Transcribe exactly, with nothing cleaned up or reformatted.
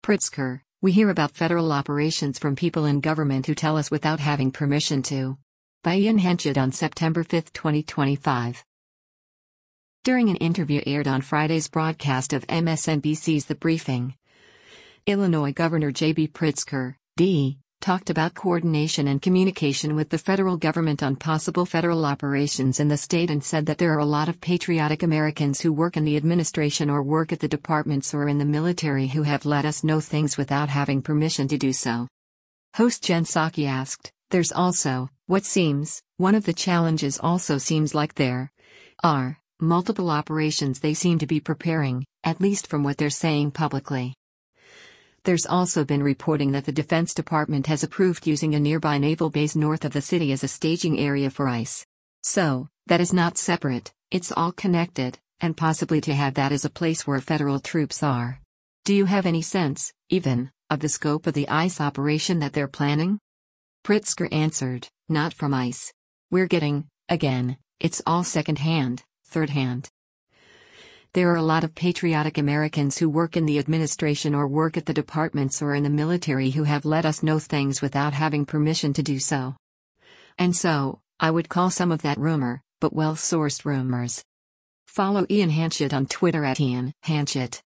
Pritzker, we hear about federal operations from people in government who tell us without having permission to. By Ian Henchett on September fifth, twenty twenty-five. During an interview aired on Friday's broadcast of M S N B C's The Briefing, Illinois Governor J B Pritzker, D, talked about coordination and communication with the federal government on possible federal operations in the state and said that there are a lot of patriotic Americans who work in the administration or work at the departments or in the military who have let us know things without having permission to do so. Host Jen Psaki asked, "There's also, what seems, one of the challenges also seems like there are multiple operations they seem to be preparing, at least from what they're saying publicly. There's also been reporting that the Defense Department has approved using a nearby naval base north of the city as a staging area for ICE. So, that is not separate, it's all connected, and possibly to have that as a place where federal troops are. Do you have any sense, even, of the scope of the ICE operation that they're planning?" Pritzker answered, "Not from ICE. We're getting, again, it's all second-hand, third-hand. There are a lot of patriotic Americans who work in the administration or work at the departments or in the military who have let us know things without having permission to do so. And so, I would call some of that rumor, but well-sourced rumors." Follow Ian Henchett on Twitter at Ian Henchett.